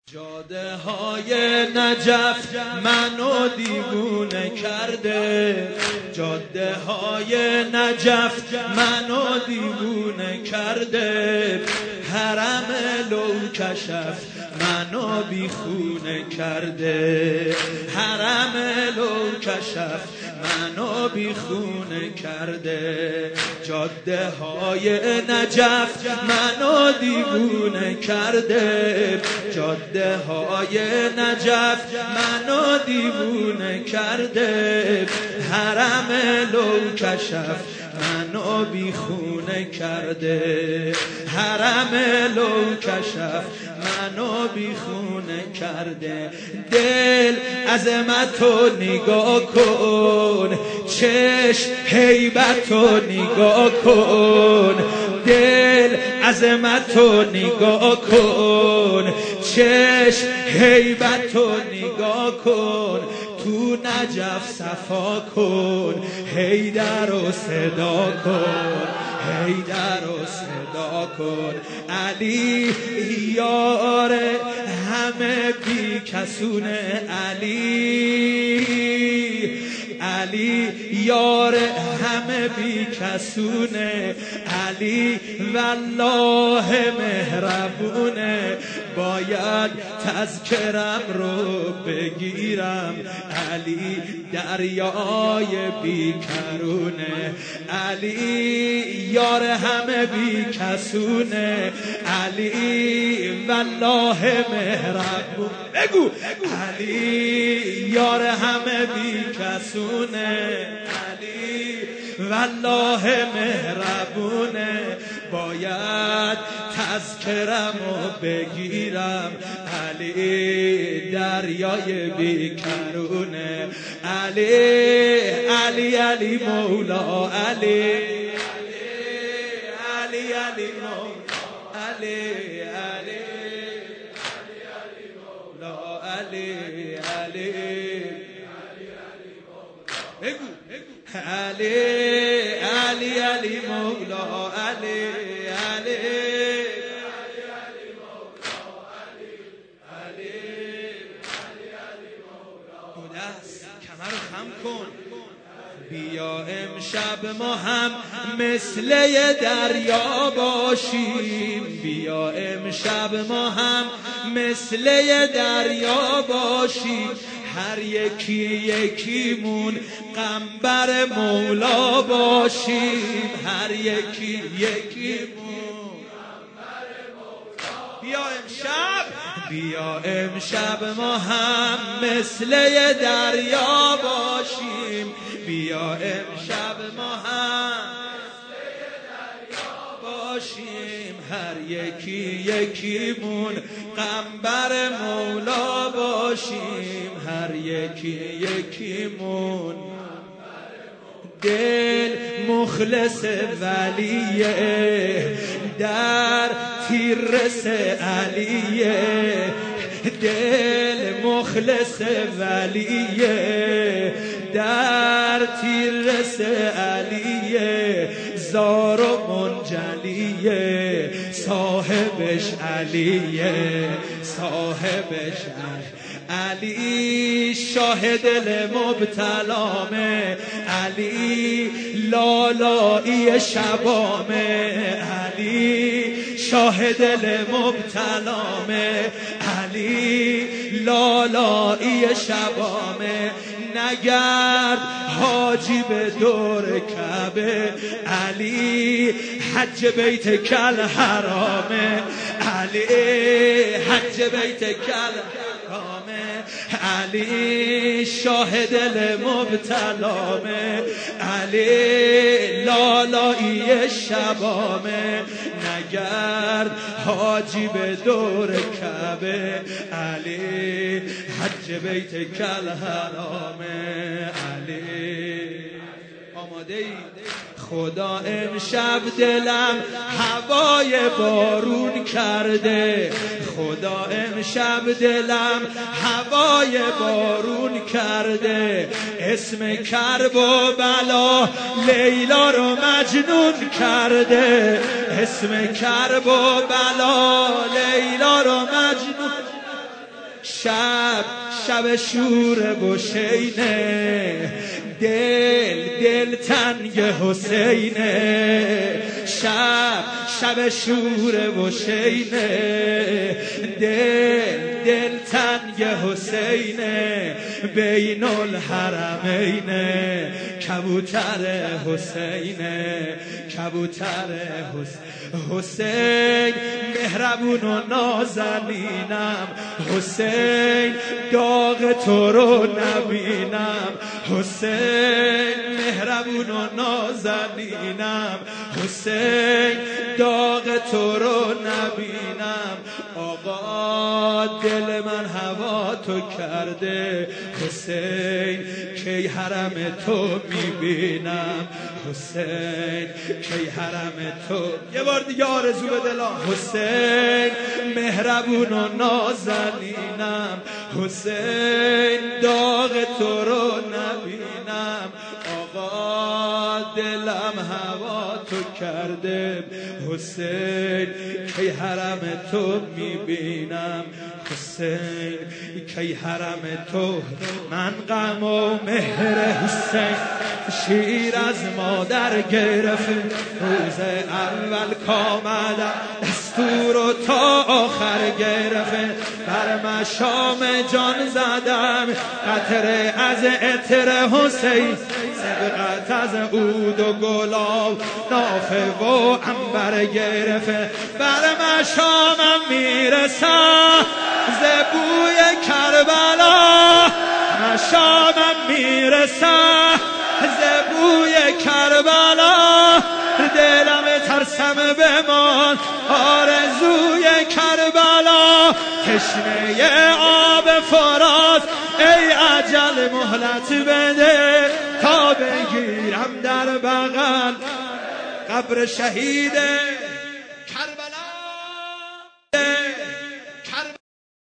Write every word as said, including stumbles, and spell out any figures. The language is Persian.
جاده های نجف منو دیوونه کرده، جاده های نجف منو دیوونه کرده، حرم لوکشف منو بیخونه کرده، حرم لوکشف منو بیخونه کرده، جاده های نجف منو دیوونه کرده، جاده های نجف منو دیوونه کرده، حرم لوکشف منو بیخونه کرده، حرم لوکشف منو بیخونه کرده. دل عظمتو نگاه کن، چشم هیبتو نگاه کن، دل عظمتو نگاه کن، چشم هیبتو نگاه کن، تو نجف صفا کن، حیدر رو صدا کن، حیدر رو صدا کن. علی یار همه بی کسونه، علی علی یار همه بی کسونه، علی والله مهربونه، باید تذکرم رو بگیرم، علی دریای بیکرونه، علی یار همه بی کسونه، علی والله مهربون، بگو علی یار همه بی کسونه، علی والله مهربونه، باید تذکرمو بگیرم، علی دریای بیکرونه، علی علی علی مولا، علی علی علی مولا، علی علی علی مولا، علی علی بگو علی علی علی مولا، علی علی علی مولا، علی علی علی مولا. دست کمر رو خم کن، بیا امشب ما هم مثل دریا باشیم، بیا امشب ما هم مثل دریا باشیم، هر یکی یکیمون قنبر مولا باشیم، هر یکی یکیمون قنبر مولا. بیا امشب بیا امشب ما هم مثل دریا باشیم، بیا امشب ما هم مثل دریا باشیم، هر یکی یکیمون قنبر مولا باشیم، هر یکی یکیمون. دل مخلص ولیه، در تیرس علیه، دل مخلص ولیه، در تیرس علیه، زار و منجلیه، صاحبش علیه، صاحبش علیه، علی شاهد دل مبتلامه، علی لالایی شبامه، علی شاهد دل مبتلامه، علی لالایی شبامه، نگرد حاجی به دور کعبه، علی حج بیت کل حرامه، علی حج بیت کل حرامه، علی شاهد دل مبتلامه، علی لالایی شبامه، نگرد حاجی به دور کعبه، علی حج بیت کل حرامه، علی. آماده ای؟ خدا امشب دلم هوای بارون کرده، خدا امشب دلم هوای بارون کرده، اسم کرب و بلا لیلا رو مجنون کرده، اسم کرب و بلا لیلا رو مجنون شب شب شور بوشینه، دل دل تنگ حسینه. شب شب شور بوشینه، دل دل تنگ حسینه. بین الحرمینه کبوتر حسینه، کبوتر حسین. حسین مهربون و نازنینم، حسین داغ تو رو نبینم. حسین مهربون و نازنینم، حسین داغ تو رو نبینم. آقا دل من هوا تو کرده، حسین کی حرم تو میبینم. حسین کی حرم تو. یه بار دیگه آرزو به دلم. حسین مهربون و نازنینم، حسین داغ تو رو نبینم. آقا دلم هوا تو کرده، حسین کی حرم تو میبینم. حسین کی حرم تو. من غم و مهر حسین شیر از مادر گرفت، روز اول کامدم دستور و تا آخر گرفت. بر مشام جان زدم قطره از عطر حسین، صبغت از عود و گلاب نافه و عنبر گرفت. بر مشامم میرسم ز بوی کربلا، مشامم میرسم ز بوی کربلا. دلم ترسم بمان آرزوی کربلا، تشنه آب فرات ای اجل مهلت بده، تا بگیرم در بغل قبر شهیده.